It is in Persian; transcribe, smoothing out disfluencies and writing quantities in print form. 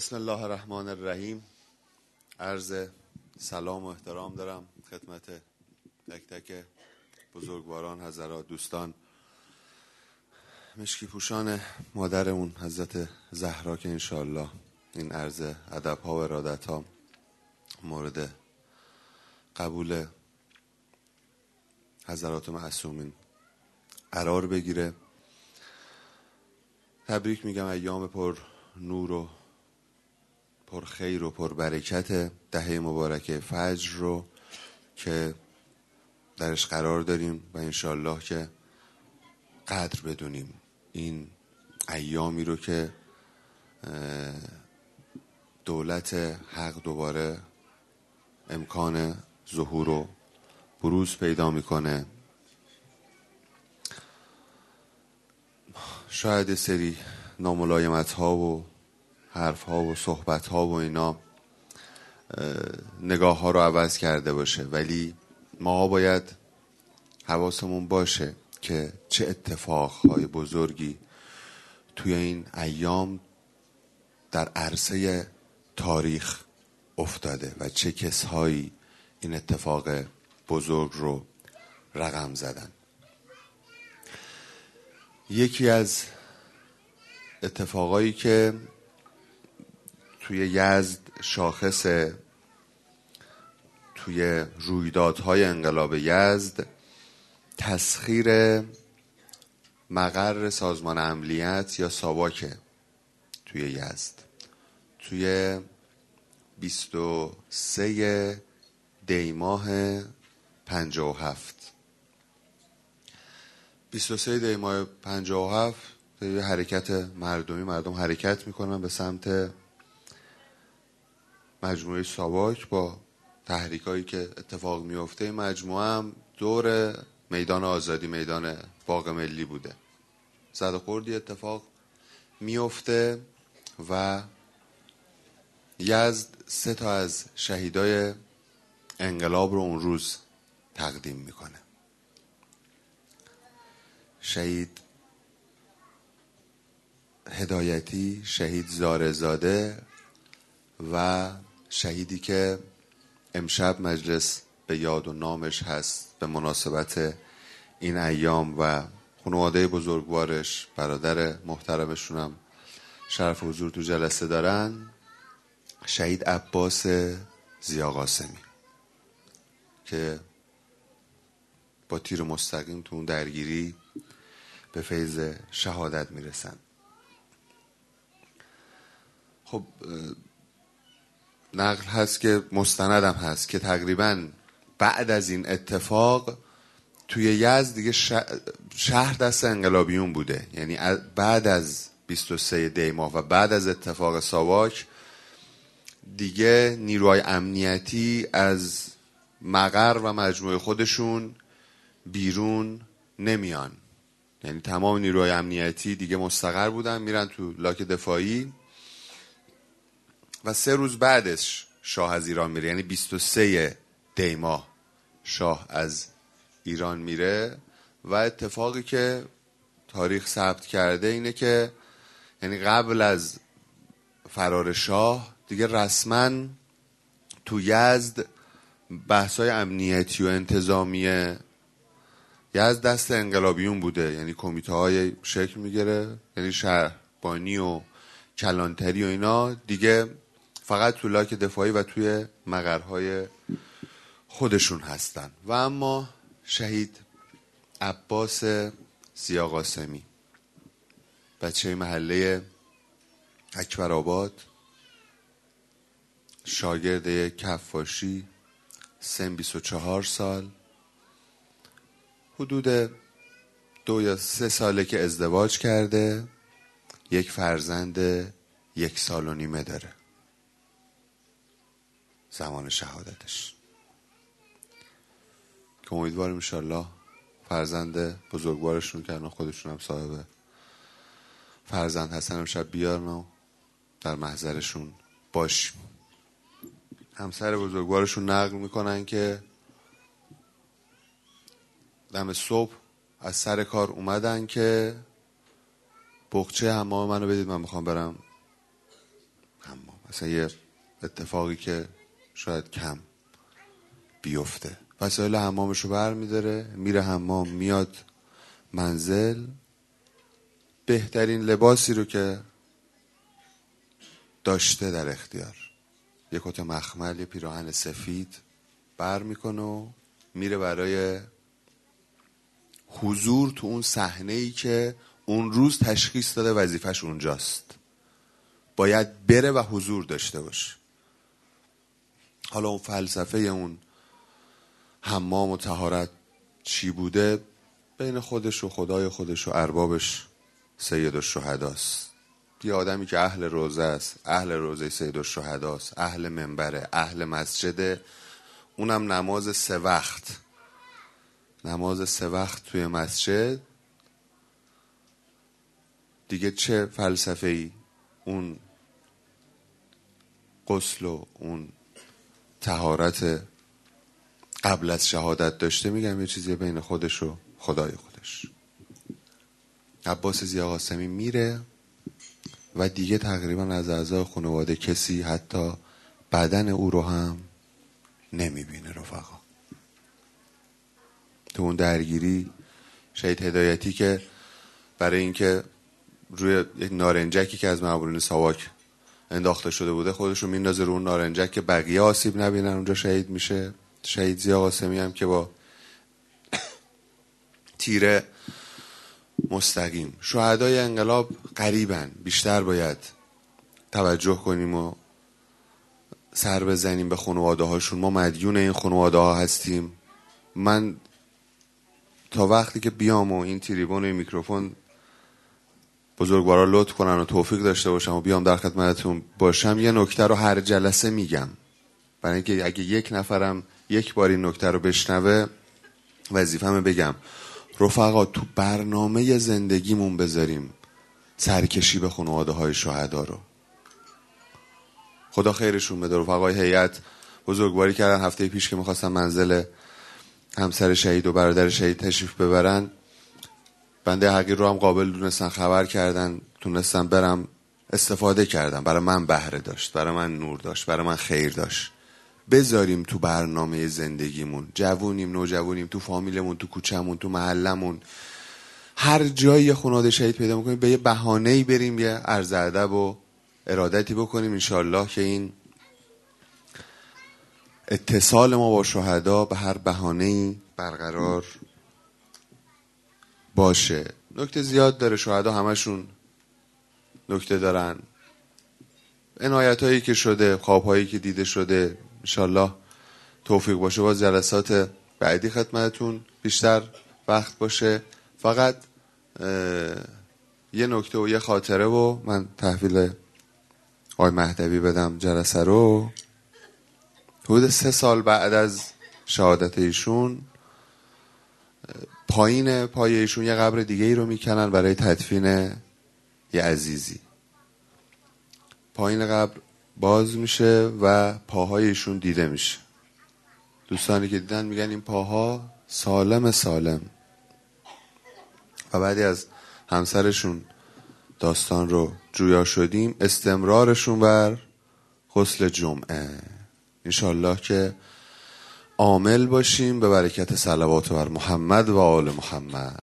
بسم الله الرحمن الرحیم. عرض سلام و احترام دارم خدمت تک تک بزرگواران، حضرات، دوستان، مشکی پوشان مادرمون حضرت زهرا که انشاءالله این عرض ادب ها و ارادت ها مورد قبول حضرات معصومین قرار بگیره. تبریک میگم ایام پر نور و پر خیر و پر برکت دهه مبارک فجر رو که درش قرار داریم و انشالله که قدر بدونیم این ایامی رو که دولت حق دوباره امکان ظهور و بروز پیدا میکنه. شاید سری ناملایمت ها و حرف ها و صحبت ها و اینا نگاه ها رو عوض کرده باشه، ولی ما باید حواسمون باشه که چه اتفاق های بزرگی توی این ایام در عرصه تاریخ افتاده و چه کسهایی این اتفاق بزرگ رو رقم زدن. یکی از اتفاقایی که توی یزد شاخص توی رویدادهای انقلاب یزد تسخیر مقر سازمان امنیت یا ساواک توی یزد توی 23 دی ماه 57 23 دی ماه 57 یه حرکت مردم حرکت میکنن به سمت مجموعه ساواک با تحریکایی که اتفاق میفته. این مجموعه هم دور میدان آزادی، میدان باغ ملی بوده. زد و خوردی اتفاق میفته و یزد 3 تا از شهیدای انقلاب رو اون روز تقدیم میکنه. شهید هدایتی، شهید زارزاده و شهیدی که امشب مجلس به یاد و نامش هست به مناسبت این ایام و خانواده بزرگوارش، برادر محترمشونم شرف حضور تو جلسه دارن، شهید عباس ضیا قاسمی که با تیر مستقیم تو اون درگیری به فیض شهادت میرسن. خب نقل هست که مستندم هست که تقریبا بعد از این اتفاق توی یزد دیگه شهر دست انقلابیون بوده. یعنی بعد از 23 دی ماه و بعد از اتفاق ساواک دیگه نیروهای امنیتی از مقر و مجموعه خودشون بیرون نمیان. یعنی تمام نیروهای امنیتی دیگه مستقر بودن، میرن تو لاک دفاعی و 3 روز بعدش شاه از ایران میره. یعنی 23 دی ماه شاه از ایران میره و اتفاقی که تاریخ ثبت کرده اینه که یعنی قبل از فرار شاه دیگه رسما تو یزد بحثای امنیتی و انتظامی یزد دست انقلابیون بوده. یعنی کمیته های شکل میگیره، یعنی شهربانی و کلانتری و اینا دیگه فقط تو لاک دفاعی و توی مقرهای خودشون هستن. و اما شهید عباس ضیا قاسمی، بچه محله اکبرآباد، شاگرد یک کفاشی، سن 24 سال، حدود 2 یا 3 ساله که ازدواج کرده، یک فرزند 1 سال و نیمه داره زمان شهادتش، که امیدوارم انشالله فرزند بزرگوارشون که الان خودشون هم صاحب فرزند هستن امشب بیارن و در محضرشون باشیم. همسر بزرگوارشون نقل میکنن که دم صبح از سر کار اومدن که بقچه حمام منو بدید، من میخوام برم حمام. مثلا یه اتفاقی که شاید کم بیفته، وسایل حمامشو بر میداره، میره حمام، میاد منزل، بهترین لباسی رو که داشته در اختیار، یه کت مخمل، یه پیراهن سفید بر میکنه و میره برای حضور تو اون صحنه‌ای که اون روز تشخیص داده وظیفش اونجاست، باید بره و حضور داشته باشه. حالا اون فلسفه اون حمام و طهارت چی بوده، بین خودش و خدای خودش و اربابش سید الشهداست. یه آدمی که اهل روزه است، اهل روزه سید الشهداست، اهل منبره، اهل مسجده، اونم نماز 3 وقت، نماز 3 وقت توی مسجد. دیگه چه فلسفه‌ای اون غسل و اون طهارت قبل از شهادت داشته؟ میگم یه چیزی بین خودش و خدای خودش. عباس ضیاءقاسمی میره و دیگه تقریبا از اعضای خانواده کسی حتی بدن او رو هم نمیبینه. رفقا تو اون درگیری شهید هدایتی که برای اینکه روی یک نارنجکی که از مامورین ساواک انداخته شده بوده خودش رو میندازه رو اون نارنجک که بقیه آسیب نبینن، اونجا شهید میشه. شهید ضیاءقاسمی هم که با تیر مستقیم. شهدای انقلاب قریبن، بیشتر باید توجه کنیم و سر بزنیم به خانواده هاشون. ما مدیون این خانواده ها هستیم. من تا وقتی که بیام و این تریبون و این میکروفون بزرگوارا لطف کنن و توفیق داشته باشم و بیام در خدمتتون باشم، یه نکته رو هر جلسه میگم، برای اینکه اگه یک نفرم یک بار این نکته رو بشنوه وظیفه‌مه بگم. رفقا تو برنامه زندگیمون بذاریم سرکشی به خانواده های شهدا رو. خدا خیرشون بده. رفقای هیئت بزرگواری کردن هفته پیش که میخواستن منزل همسر شهید و برادر شهید تشریف ببرن، بنده حقیر رو هم قابل دونستن، خبر کردن، تونستم برم، استفاده کردم. برای من بهره داشت، برای من نور داشت، برای من خیر داشت. بذاریم تو برنامه زندگیمون، جوونیم، نوجوونیم، تو فامیلمون، تو کوچمون، تو محلمون، هر جایی خانواده شهید پیدا میکنیم به یه بهانه‌ای بریم، یه عرض ادب و ارادتی بکنیم، انشالله که این اتصال ما با شهدا به هر بهانه‌ای برقرار باشه. نکته زیاد داره، شهدا همشون نکته دارن، عنایتایی که شده، خوابهایی که دیده شده. انشالله توفیق باشه باز جلسات بعدی خدمتتون بیشتر وقت باشه. فقط یه نکته و یه خاطره و من تحویل آقای مهدوی بدم جلسه رو. حدود 3 سال بعد از شهادت ایشون پایین پای ایشون یه قبر دیگه ای رو میکنن برای تدفین یه عزیزی. پایین قبر باز میشه و پاهای ایشون دیده میشه. دوستانی که دیدن میگن این پاها سالم سالم. و بعدی از همسرشون داستان رو جویا شدیم، استمرارشون بر غسل جمعه. انشالله که عامل باشیم به برکت صلوات بر محمد و آل محمد.